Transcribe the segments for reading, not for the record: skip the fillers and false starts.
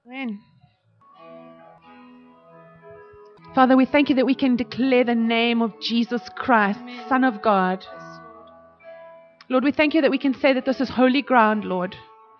Amen. Father, we thank you that we can declare the name of Jesus Christ, Son of God. Lord, we thank you that we can say that this is holy ground, Lord.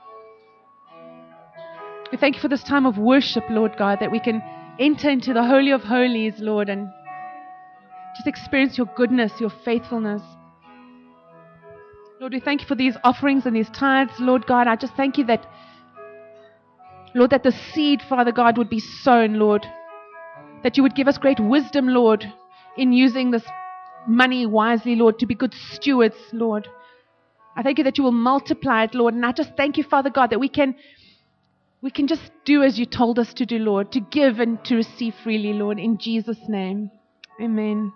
We thank you for this time of worship, Lord God, that we can enter into the Holy of Holies, Lord, and just experience your goodness, your faithfulness. Lord, we thank you for these offerings and these tithes, Lord God. I just thank you that, Lord, that the seed, Father God, would be sown, Lord. That you would give us great wisdom, Lord, in using this money wisely, Lord, to be good stewards, Lord. I thank you that you will multiply it, Lord. And I just thank you, Father God, that we can just do as you told us to do, Lord, to give and to receive freely, Lord, in Jesus' name. Amen.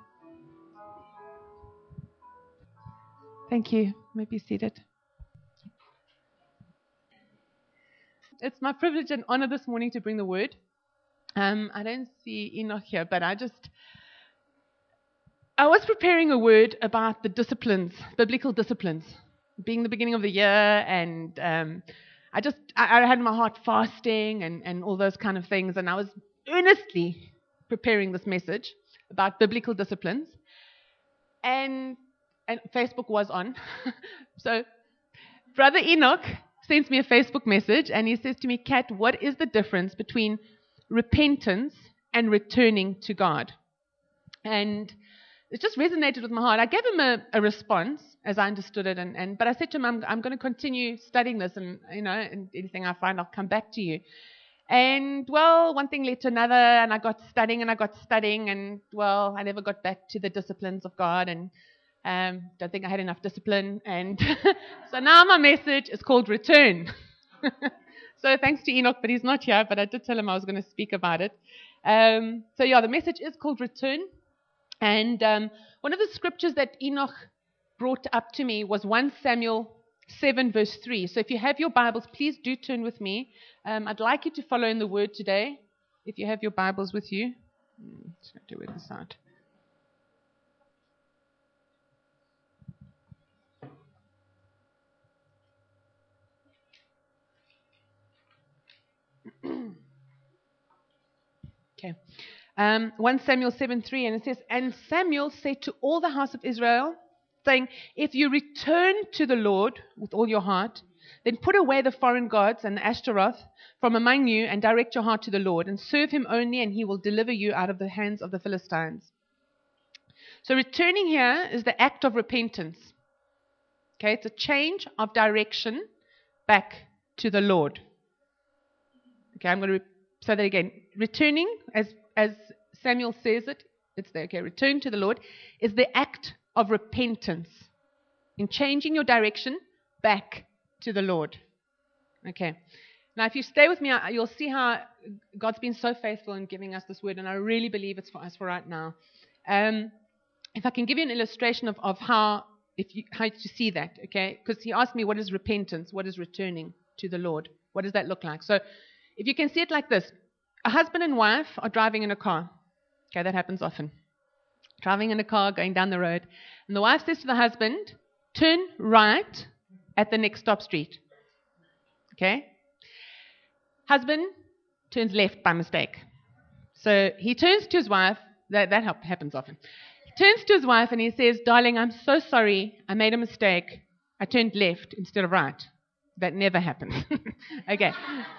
Thank you. You may be seated. It's my privilege and honor this morning to bring the word. I don't see Enoch here, but I was preparing a word about the disciplines, biblical disciplines, being the beginning of the year, and I had in my heart fasting and all those kind of things, and I was earnestly preparing this message about biblical disciplines, and Facebook was on. So Brother Enoch sends me a Facebook message, and he says to me, Kat, what is the difference between repentance and returning to God? And it just resonated with my heart. I gave him a response as I understood it, but I said to him, I'm going to continue studying this, and and anything I find, I'll come back to you. And well, one thing led to another, and I got studying, and well, I never got back to the disciplines of God, and don't think I had enough discipline, and so now my message is called Return. So thanks to Enoch, but he's not here, but I did tell him I was going to speak about it. So yeah, the message is called Return. And one of the scriptures that Enoch brought up to me was 1 Samuel 7 verse 3. So if you have your Bibles, please do turn with me. I'd like you to follow in the word today. If you have your Bibles with you. Let's have to work this out. Okay. 1 Samuel 7:3, and it says, And Samuel said to all the house of Israel, saying, If you return to the Lord with all your heart, then put away the foreign gods and the Ashtaroth from among you, and direct your heart to the Lord, and serve him only, and he will deliver you out of the hands of the Philistines. So returning here is the act of repentance. Okay, it's a change of direction back to the Lord. Okay, I'm going to say that again. Returning, as Samuel says it, it's there. Okay, return to the Lord is the act of repentance in changing your direction back to the Lord. Okay. Now, if you stay with me, you'll see how God's been so faithful in giving us this word, and I really believe it's for us for right now. If I can give you an illustration of how to see that, okay? Because he asked me, what is repentance? What is returning to the Lord? What does that look like? So if you can see it like this, a husband and wife are driving in a car. Okay, that happens often. Driving in a car, going down the road. And the wife says to the husband, turn right at the next stop street. Okay? Husband turns left by mistake. So he turns to his wife. That happens often. He turns to his wife and he says, Darling, I'm so sorry. I made a mistake. I turned left instead of right. That never happens. Okay.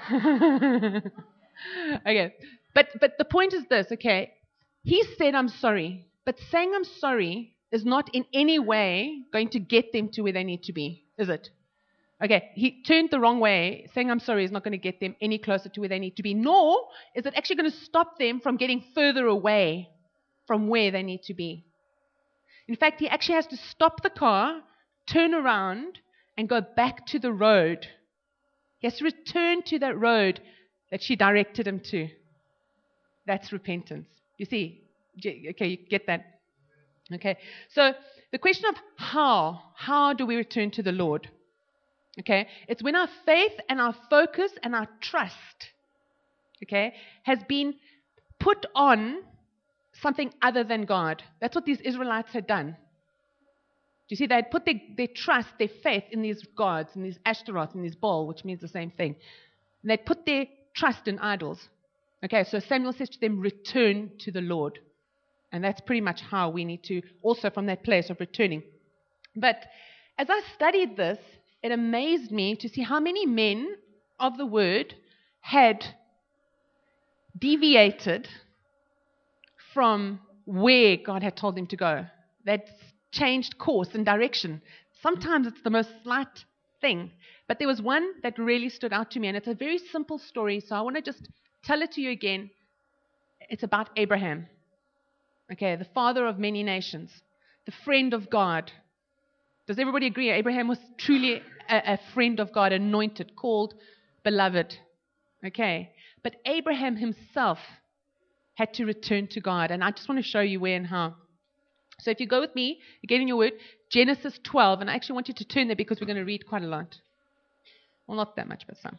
Okay. But the point is this, okay? He said, I'm sorry. But saying I'm sorry is not in any way going to get them to where they need to be, is it? Okay, he turned the wrong way. Saying I'm sorry is not going to get them any closer to where they need to be, nor is it actually going to stop them from getting further away from where they need to be. In fact, he actually has to stop the car, turn around, and go back to the road. He has to return to that road that she directed him to. That's repentance. You see? Okay, you get that? Okay, so the question of how do we return to the Lord? Okay, it's when our faith and our focus and our trust, okay, has been put on something other than God. That's what these Israelites had done. Do you see? They had put their trust, their faith in these gods, in these Ashtaroth, in these Baal, which means the same thing. And they'd put their trust in idols. Okay, so Samuel says to them, return to the Lord. And that's pretty much how we need to, also from that place of returning. But as I studied this, it amazed me to see how many men of the word had deviated from where God had told them to go. They'd changed course and direction. Sometimes it's the most slight thing. But there was one that really stood out to me, and it's a very simple story, so I want to just tell it to you again. It's about Abraham. Okay, the father of many nations, the friend of God. Does everybody agree? Abraham was truly a friend of God, anointed, called, beloved. Okay, but Abraham himself had to return to God, and I just want to show you where and how. So if you go with me, again in your word, Genesis 12, and I actually want you to turn there because we're going to read quite a lot. Well, not that much, but some.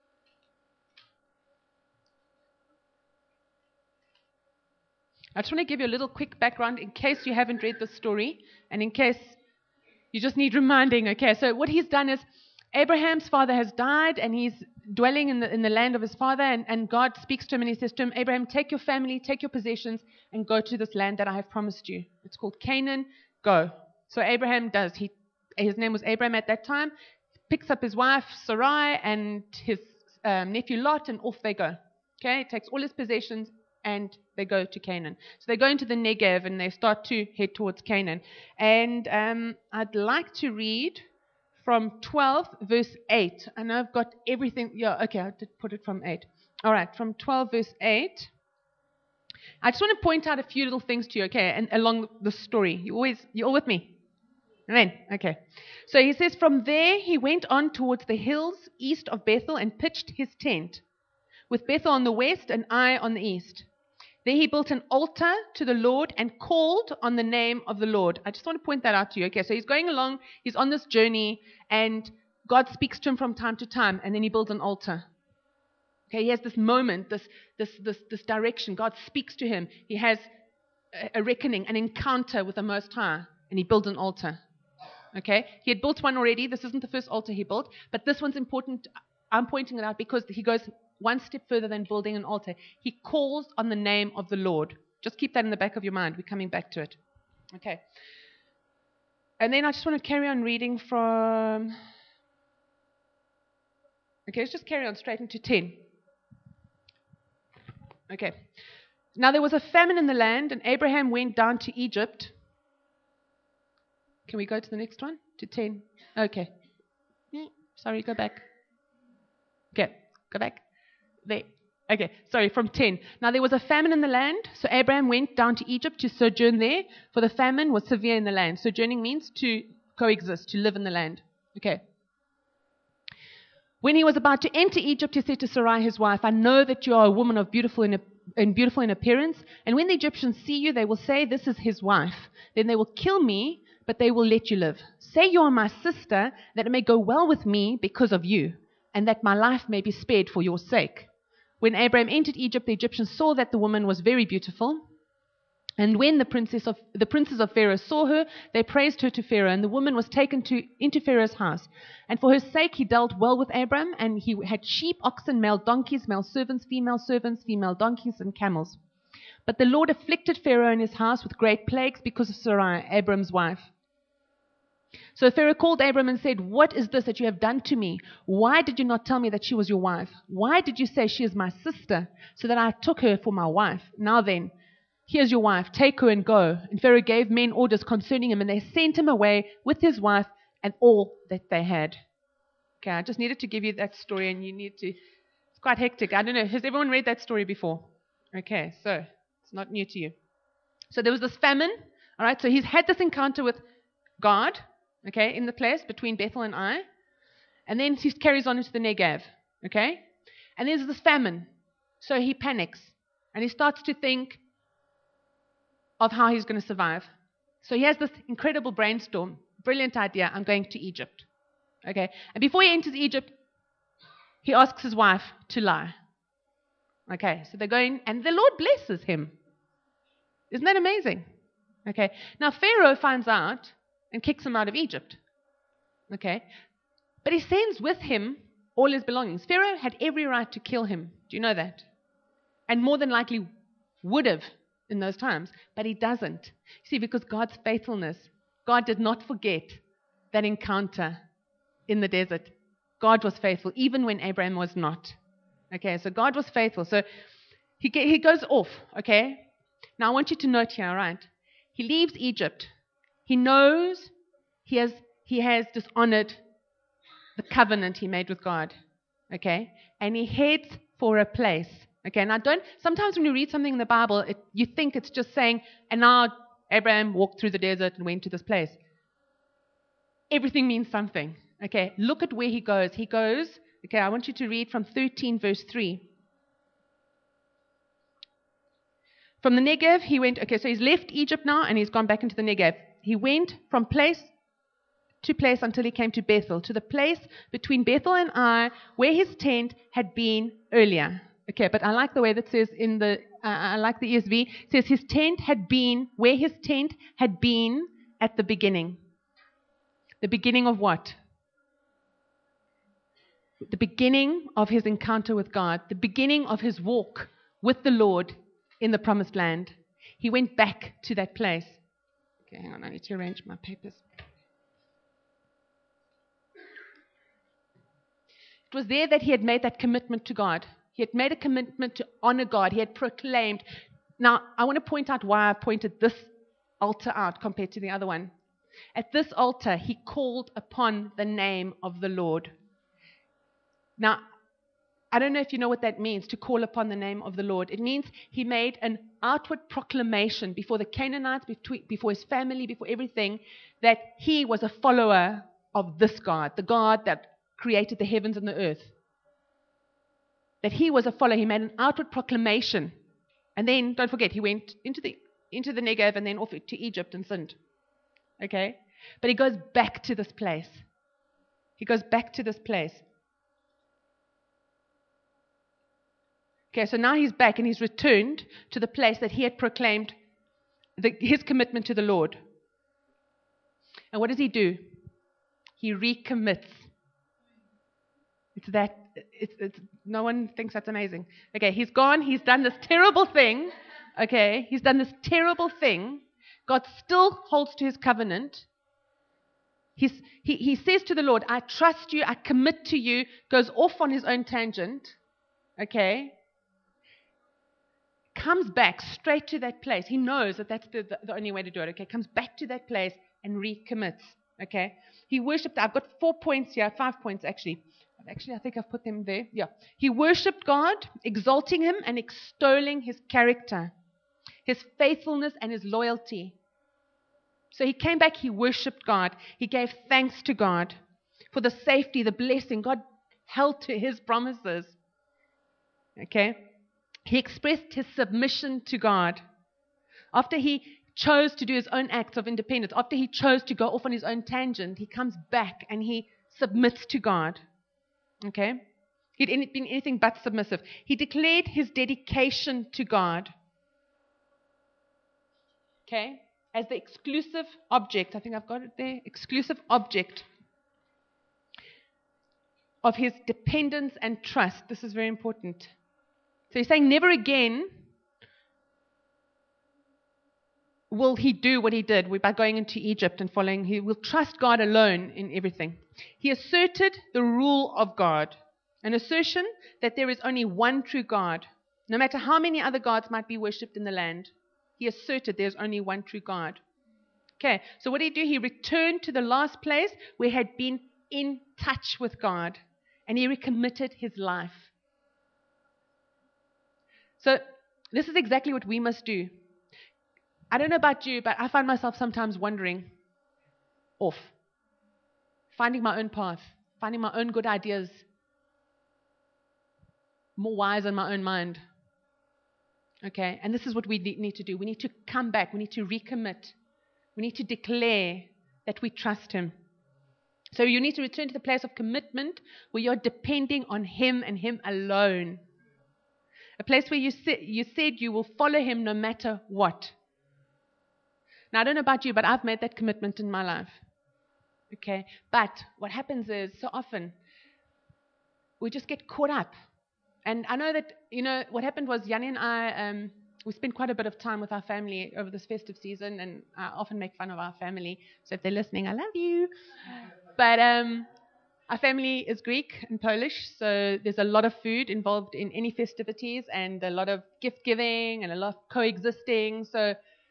I just want to give you a little quick background in case you haven't read the story, and in case you just need reminding. Okay, so what he's done is Abraham's father has died, and he's dwelling in the land of his father, and God speaks to him, and he says to him, Abraham, take your family, take your possessions, and go to this land that I have promised you. It's called Canaan. Go. So Abraham does. His name was Abraham at that time. Picks up his wife Sarai and his nephew Lot, and off they go. Okay, takes all his possessions, and they go to Canaan. So they go into the Negev, and they start to head towards Canaan. And I'd like to read from 12, verse 8. I know I've got everything. Yeah, okay, I did put it from 8. All right, from 12, verse 8. I just want to point out a few little things to you, okay, and along the story. You all with me? Amen. Okay. So he says, from there he went on towards the hills east of Bethel and pitched his tent, with Bethel on the west and Ai on the east. There he built an altar to the Lord and called on the name of the Lord. I just want to point that out to you. Okay, so he's going along, he's on this journey, and God speaks to him from time to time, and then he builds an altar. Okay, he has this moment, this direction. God speaks to him. He has a reckoning, an encounter with the Most High, and he builds an altar. Okay, he had built one already. This isn't the first altar he built, but this one's important. I'm pointing it out because he goes one step further than building an altar. He calls on the name of the Lord. Just keep that in the back of your mind. We're coming back to it. Okay. And then I just want to carry on reading from... Okay, let's just carry on straight into 10. Okay. Now there was a famine in the land, and Abraham went down to Egypt. Can we go to the next one? To 10. Okay. Sorry, go back. Okay, go back. There. Okay, sorry, from 10. Now there was a famine in the land, so Abraham went down to Egypt to sojourn there, for the famine was severe in the land. Sojourning means to coexist, to live in the land. Okay. When he was about to enter Egypt, he said to Sarai, his wife, I know that you are a woman of beautiful in appearance, and when the Egyptians see you, they will say, this is his wife. Then they will kill me, but they will let you live. Say you are my sister, that it may go well with me because of you, and that my life may be spared for your sake. When Abraham entered Egypt, the Egyptians saw that the woman was very beautiful. And when the princes of Pharaoh saw her, they praised her to Pharaoh, and the woman was taken into Pharaoh's house. And for her sake he dealt well with Abram, and he had sheep, oxen, male donkeys, male servants, female donkeys, and camels. But the Lord afflicted Pharaoh and his house with great plagues because of Sarai, Abram's wife. So Pharaoh called Abram and said, what is this that you have done to me? Why did you not tell me that she was your wife? Why did you say she is my sister, so that I took her for my wife? Now then, here's your wife, take her and go. And Pharaoh gave men orders concerning him, and they sent him away with his wife and all that they had. Okay, I just needed to give you that story, and it's quite hectic. I don't know, has everyone read that story before? Okay, so it's not new to you. So there was this famine, all right, so he's had this encounter with God, okay, in the place between Bethel and Ai, and then he carries on into the Negev, okay, and there's this famine, so he panics, and he starts to think of how he's going to survive. So he has this incredible brainstorm, brilliant idea, I'm going to Egypt, okay, and before he enters Egypt, he asks his wife to lie, okay, so they're going, and the Lord blesses him. Isn't that amazing? Okay, now Pharaoh finds out and kicks him out of Egypt. Okay, but he sends with him all his belongings. Pharaoh had every right to kill him. Do you know that? And more than likely would have in those times, but he doesn't. See, because God's faithfulness, God did not forget that encounter in the desert. God was faithful, even when Abraham was not. Okay, so God was faithful. So he goes off, okay? Now I want you to note here, right? He leaves Egypt. He knows he has dishonored the covenant he made with God, okay? And he heads for a place, okay? Now sometimes when you read something in the Bible, you think it's just saying, and now Abraham walked through the desert and went to this place. Everything means something, okay? Look at where he goes. He goes, okay, I want you to read from 13 verse 3. From the Negev, he went, okay, so he's left Egypt now and he's gone back into the Negev. He went from place to place until he came to Bethel, to the place between Bethel and Ai, where his tent had been earlier. Okay, but I like the way that says I like the ESV, it says his tent had been, where his tent had been at the beginning. The beginning of what? The beginning of his encounter with God, the beginning of his walk with the Lord in the promised land. He went back to that place. Okay, hang on, I need to arrange my papers. It was there that he had made that commitment to God. He had made a commitment to honor God. He had proclaimed. Now, I want to point out why I pointed this altar out compared to the other one. At this altar, he called upon the name of the Lord. Now, I don't know if you know what that means, to call upon the name of the Lord. It means he made an outward proclamation before the Canaanites, before his family, before everything, that he was a follower of this God, the God that created the heavens and the earth. That he was a follower. He made an outward proclamation. And then, don't forget, he went into the Negev and then off to Egypt and sinned. Okay? But he goes back to this place. He goes back to this place. Okay, so now he's back and he's returned to the place that he had proclaimed his commitment to the Lord. And what does he do? He recommits. No one thinks that's amazing. Okay, he's gone, he's done this terrible thing. Okay, he's done this terrible thing. God still holds to his covenant. He says to the Lord, I trust you, I commit to you, goes off on his own tangent. Okay, comes back straight to that place. He knows that that's the only way to do it. Okay, comes back to that place and recommits. Okay, he worshipped. I've got 4 points here, 5 points actually. I think I've put them there. Yeah, he worshipped God, exalting him and extolling his character, his faithfulness and his loyalty. So he came back. He worshipped God. He gave thanks to God for the safety, the blessing. God held to his promises. Okay. He expressed his submission to God. After he chose to do his own acts of independence, after he chose to go off on his own tangent, he comes back and he submits to God. Okay? He'd been anything but submissive. He declared his dedication to God. Okay? As the exclusive object, I think I've got it there, exclusive object of his dependence and trust. This is very important. So he's saying never again will he do what he did by going into Egypt and following. He will trust God alone in everything. He asserted the rule of God, an assertion that there is only one true God. No matter how many other gods might be worshipped in the land, he asserted there's only one true God. Okay, so what did he do? He returned to the last place where he had been in touch with God, and he recommitted his life. So this is exactly what we must do. I don't know about you, but I find myself sometimes wandering off, finding my own path, finding my own good ideas, more wise in my own mind. Okay, and this is what we need to do. We need to come back. We need to recommit. We need to declare that we trust him. So you need to return to the place of commitment where you're depending on him and him alone. A place where you said you will follow him no matter what. Now, I don't know about you, but I've made that commitment in my life. Okay? But what happens is, so often, we just get caught up. And I know that, what happened was Yanni and I, we spent quite a bit of time with our family over this festive season, and I often make fun of our family. So if they're listening, I love you. But our family is Greek and Polish, so there's a lot of food involved in any festivities and a lot of gift giving and a lot of coexisting. So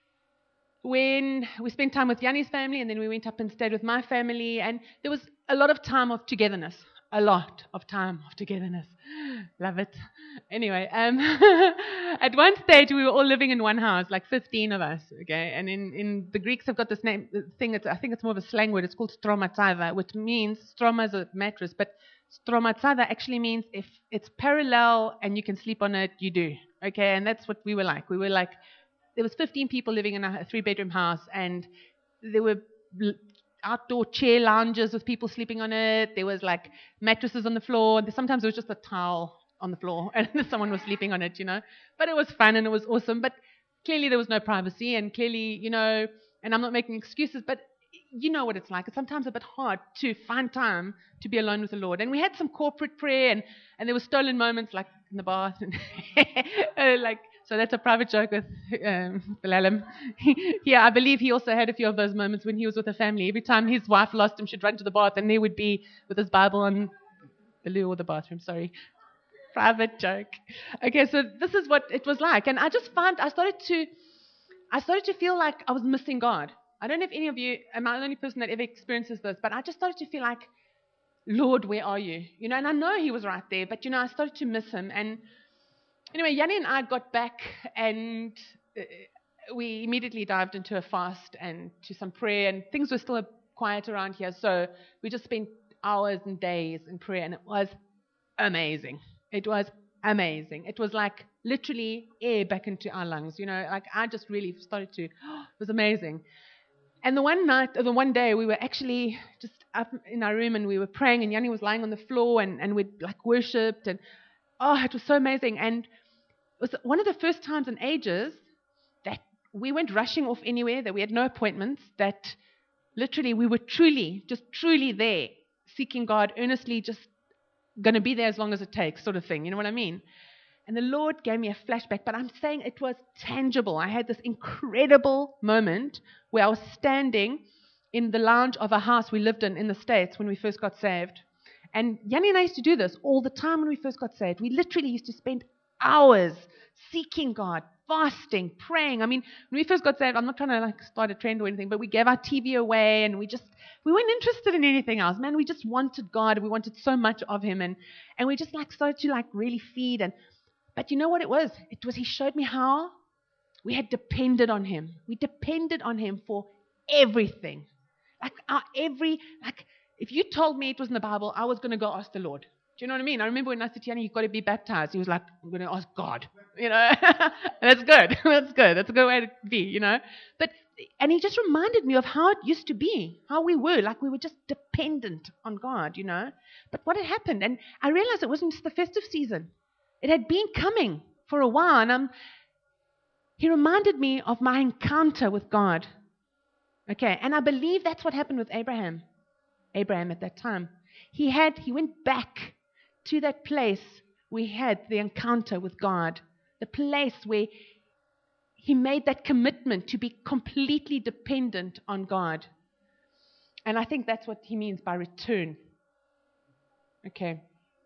when we spent time with Yanni's family, and then we went up and stayed with my family, and there was a lot of time of togetherness. A lot of time of togetherness. Love it. Anyway, at one stage we were all living in one house, like 15 of us, okay? And in the Greeks have got this thing, I think it's more of a slang word, it's called stromatsaiva, which means, stroma is a mattress, but stromatsaiva actually means if it's parallel and you can sleep on it, you do, okay? And that's what we were like. We were like, there was 15 people living in a 3-bedroom house, and there were outdoor chair lounges with people sleeping on it. There was like mattresses on the floor. Sometimes it was just a towel on the floor and someone was sleeping on it, But it was fun and it was awesome. But clearly there was no privacy, and clearly, and I'm not making excuses, but you know what it's like. It's sometimes a bit hard to find time to be alone with the Lord. And we had some corporate prayer, and there were stolen moments like in the bath. And so that's a private joke with Bilalim. Yeah, I believe he also had a few of those moments when he was with a family. Every time his wife lost him, she'd run to the bath, and there would be with his Bible on the loo or the bathroom, sorry. Private joke. Okay, so this is what it was like. And I just I started to feel like I was missing God. I don't know if any of you, am I the only person that ever experiences this, but I just started to feel like, Lord, where are you? And I know he was right there, but, I started to miss him. And anyway, Yanni and I got back, and we immediately dived into a fast and to some prayer, and things were still quiet around here. So we just spent hours and days in prayer, and it was amazing. It was amazing. It was like literally air back into our lungs, like I just really started to, it was amazing. And the one day we were actually just up in our room and we were praying, and Yanni was lying on the floor, and we'd like worshipped, and it was so amazing. And it was one of the first times in ages that we weren't rushing off anywhere, that we had no appointments, that literally we were truly there, seeking God earnestly, just going to be there as long as it takes, sort of thing. You know what I mean? And the Lord gave me a flashback, but I'm saying it was tangible. I had this incredible moment where I was standing in the lounge of a house we lived in the States when we first got saved. And Yanni and I used to do this all the time when we first got saved. We literally used to spend hours seeking God, fasting, praying. I mean, when we first got saved, I'm not trying to start a trend or anything, but we gave our TV away, and we weren't interested in anything else. Man, we just wanted God. We wanted so much of him, and we just started to really feed. But you know what it was? It was he showed me how we had depended on him. We depended on him for everything. If you told me it was in the Bible, I was going to go ask the Lord. Do you know what I mean? I remember when I said to Yanni, you've got to be baptized. He was like, I'm going to ask God. That's good. That's good. That's a good way to be, And he just reminded me of how it used to be, how we were just dependent on God, But what had happened? And I realized it wasn't just the festive season. It had been coming for a while. And he reminded me of my encounter with God. Okay, and I believe that's what happened with Abraham. Abraham at that time. He went back to that place where he had the encounter with God. The place where he made that commitment to be completely dependent on God. And I think that's what he means by return. Okay.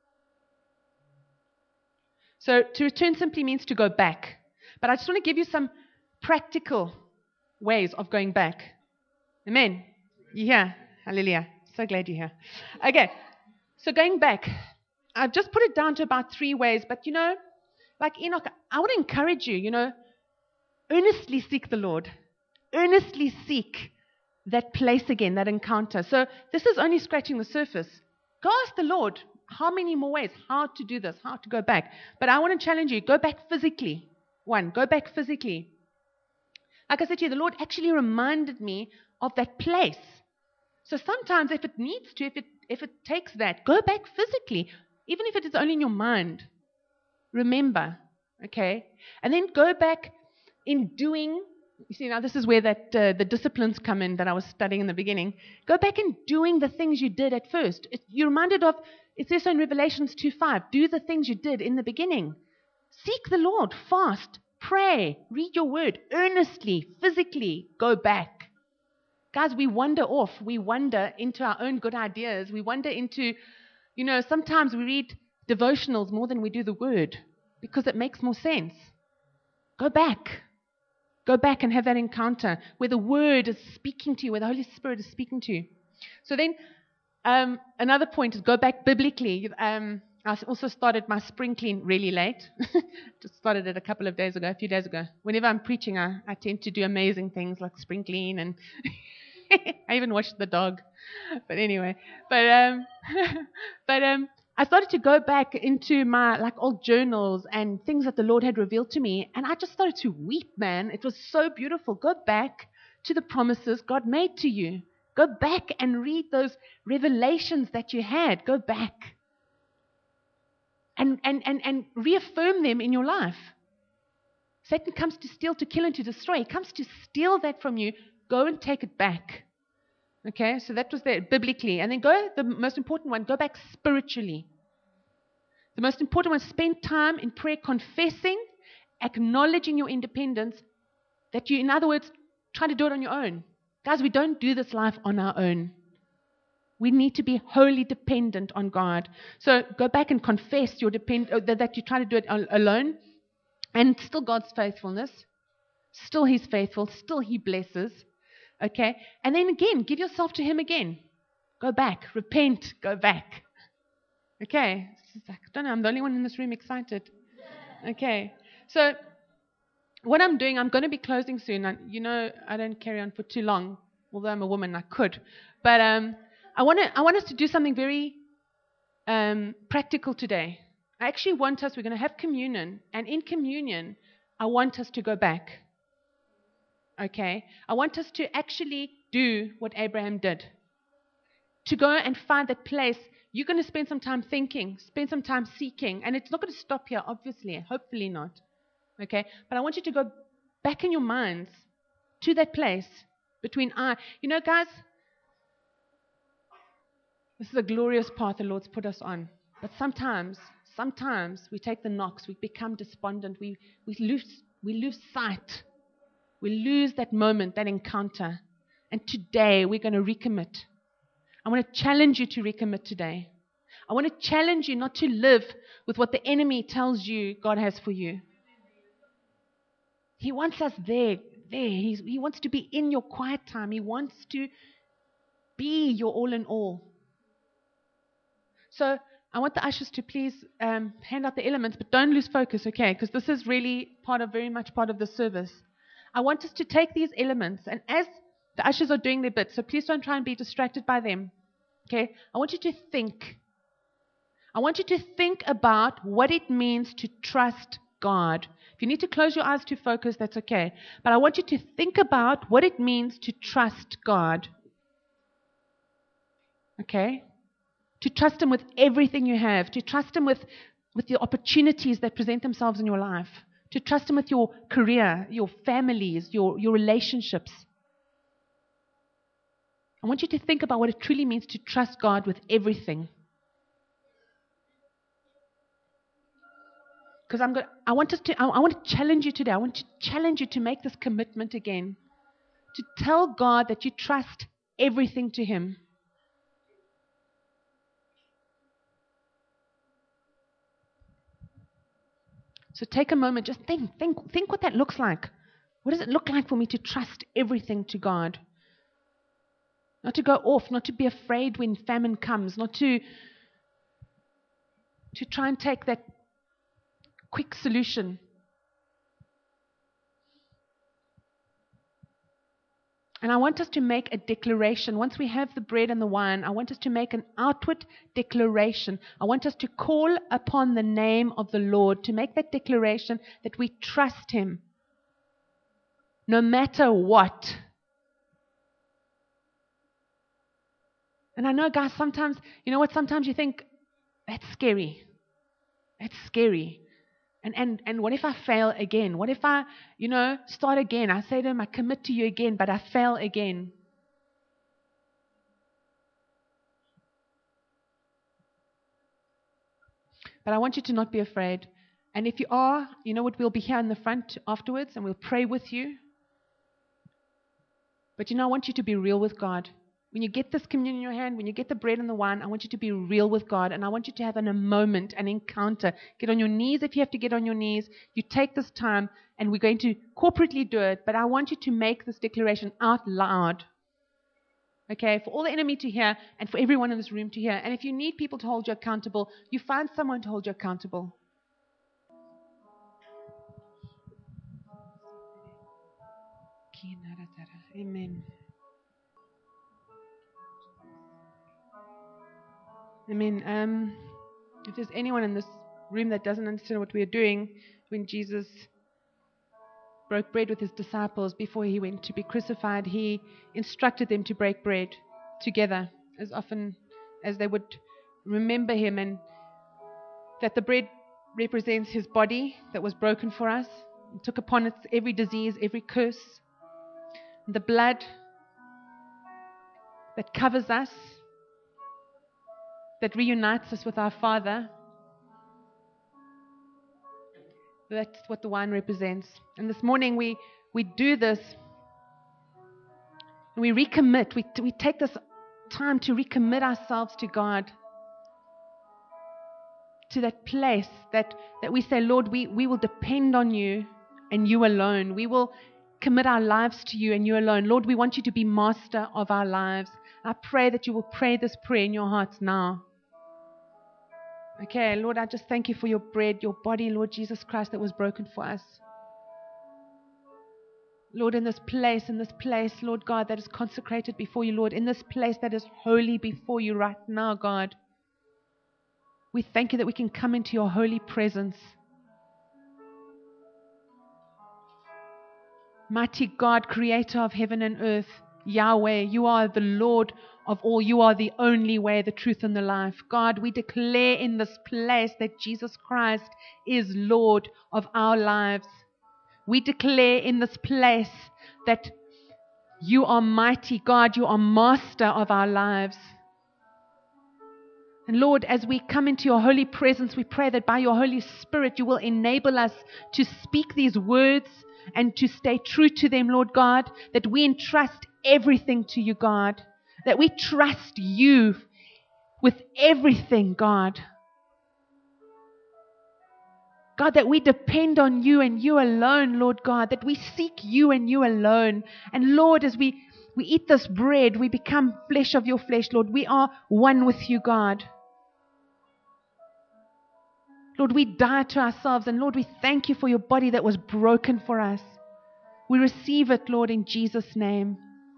So to return simply means to go back. But I just want to give you some practical ways of going back. Amen. You hear? Hallelujah. So glad you're here. Okay. So going back, I've just put it down to about 3 ways. But like Enoch, I would encourage you, earnestly seek the Lord. Earnestly seek that place again, that encounter. So this is only scratching the surface. Go ask the Lord how many more ways, how to do this, how to go back. But I want to challenge you, go back physically. 1, go back physically. Like I said to you, the Lord actually reminded me of that place. So sometimes if it needs to, if it takes that, go back physically, even if it is only in your mind. Remember, okay? And then go back in doing. You see, now this is where the disciplines come in that I was studying in the beginning. Go back in doing the things you did at first. You're reminded of, It says so in Revelations 2:5. Do the things you did in the beginning. Seek the Lord, fast, pray, read your word, earnestly, physically, go back. Guys, we wander off. We wander into our own good ideas. We wander into, sometimes we read devotionals more than we do the word because it makes more sense. Go back. Go back and have that encounter where the word is speaking to you, where the Holy Spirit is speaking to you. So then, another point is go back biblically. I also started my spring clean really late. Just started it a few days ago. Whenever I'm preaching, I tend to do amazing things like spring clean, and I even watched the dog. But anyway, I started to go back into my old journals and things that the Lord had revealed to me, and I just started to weep, man. It was so beautiful. Go back to the promises God made to you. Go back and read those revelations that you had. Go back and reaffirm them in your life. Satan comes to steal, to kill, and to destroy. He comes to steal that from you. Go and take it back. Okay, so that was there biblically. And then the most important one, go back spiritually. The most important one, spend time in prayer, confessing, acknowledging your independence, that you, in other words, try to do it on your own. Guys, we don't do this life on our own. We need to be wholly dependent on God. So go back and confess that you try to do it alone, and still God's faithfulness. Still He's faithful. Still He blesses. Okay? And then again, give yourself to Him again. Go back. Repent. Go back. Okay? I don't know. I'm the only one in this room excited. Okay. So what I'm doing, I'm going to be closing soon. I don't carry on for too long. Although I'm a woman, I could. But I want us to do something very practical today. I actually want us, we're going to have communion. And in communion, I want us to go back. Okay? I want us to actually do what Abraham did. To go and find that place. You're going to spend some time thinking, spend some time seeking. And it's not going to stop here, obviously. Hopefully not. Okay? But I want you to go back in your minds to that place between guys, this is a glorious path the Lord's put us on. But sometimes we take the knocks, we become despondent, we lose sight. We lose that moment, that encounter. And today we're going to recommit. I want to challenge you to recommit today. I want to challenge you not to live with what the enemy tells you God has for you. He wants us there. He wants to be in your quiet time. He wants to be your all in all. So I want the ushers to please hand out the elements, but don't lose focus, okay? Because this is really very much part of the service. I want us to take these elements, and as the ushers are doing their bit, so please don't try and be distracted by them, okay? I want you to think. I want you to think about what it means to trust God. If you need to close your eyes to focus, that's okay. But I want you to think about what it means to trust God. Okay? To trust Him with everything you have. To trust Him with the opportunities that present themselves in your life. To trust Him with your career, your families, your relationships. I want you to think about what it truly means to trust God with everything. Because I want to challenge you today. I want to challenge you to make this commitment again. To tell God that you trust everything to Him. So take a moment, just think what that looks like. What does it look like for me to trust everything to God? Not to go off, not to be afraid when famine comes, not to try and take that quick solution. And I want us to make a declaration. Once we have the bread and the wine, I want us to make an outward declaration. I want us to call upon the name of the Lord, to make that declaration that we trust Him no matter what. And I know, guys, sometimes you think, that's scary. That's scary. And what if I fail again? What if I, start again? I say to Him, I commit to You again, but I fail again. But I want you to not be afraid. And if you are, you know what, we'll be here in the front afterwards and we'll pray with you. But I want you to be real with God. When you get this communion in your hand, when you get the bread and the wine, I want you to be real with God. And I want you to have a moment, an encounter. Get on your knees if you have to get on your knees. You take this time and we're going to corporately do it. But I want you to make this declaration out loud. Okay, for all the enemy to hear and for everyone in this room to hear. And if you need people to hold you accountable, you find someone to hold you accountable. Amen. Amen. If there's anyone in this room that doesn't understand what we are doing, when Jesus broke bread with his disciples before he went to be crucified, he instructed them to break bread together as often as they would remember him, and that the bread represents his body that was broken for us. He took upon it every disease, every curse. The blood that covers us, that reunites us with our Father. That's what the wine represents. And this morning we do this, and we recommit. We take this time to recommit ourselves to God, to that place that we say, Lord, we will depend on you and you alone. We will commit our lives to you and you alone. Lord, we want you to be master of our lives. I pray that you will pray this prayer in your hearts now. Okay, Lord, I just thank you for your bread, your body, Lord Jesus Christ, that was broken for us. Lord, in this place, Lord God, that is consecrated before you, Lord, in this place that is holy before you right now, God, we thank you that we can come into your holy presence. Mighty God, creator of heaven and earth, Yahweh, you are the Lord of all. You are the only way, the truth, and the life. God, we declare in this place that Jesus Christ is Lord of our lives. We declare in this place that you are mighty, God. You are master of our lives. And Lord, as we come into your holy presence, we pray that by your Holy Spirit, you will enable us to speak these words and to stay true to them, Lord God, that we entrust everything to you, God, that we trust you with everything, God. God, that we depend on you and you alone, Lord God, that we seek you and you alone. And Lord, as we eat this bread, we become flesh of your flesh, Lord. We are one with you, God. Lord, we die to ourselves, and Lord, we thank you for your body that was broken for us. We receive it, Lord, in Jesus' name.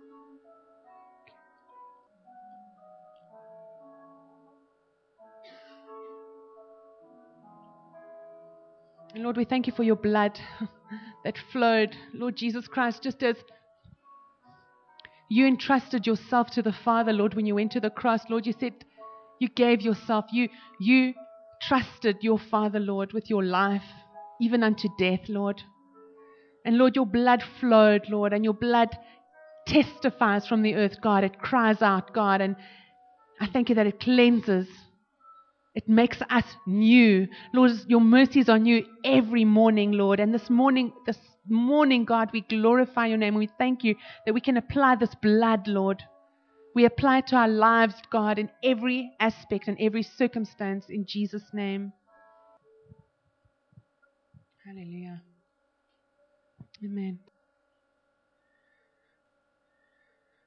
And Lord, we thank you for your blood that flowed. Lord Jesus Christ, just as you entrusted yourself to the Father, Lord, when you went to the cross, Lord, you said you gave yourself. You trusted your Father, Lord, with your life, even unto death, Lord. And Lord, your blood flowed, Lord, and your blood testifies from the earth, God. It cries out, God, and I thank you that it cleanses. It makes us new. Lord, your mercies are new every morning, Lord. And this morning, God, we glorify your name. And we thank you that we can apply this blood, Lord. We apply it to our lives, God, in every aspect and every circumstance, in Jesus' name. Hallelujah. Amen.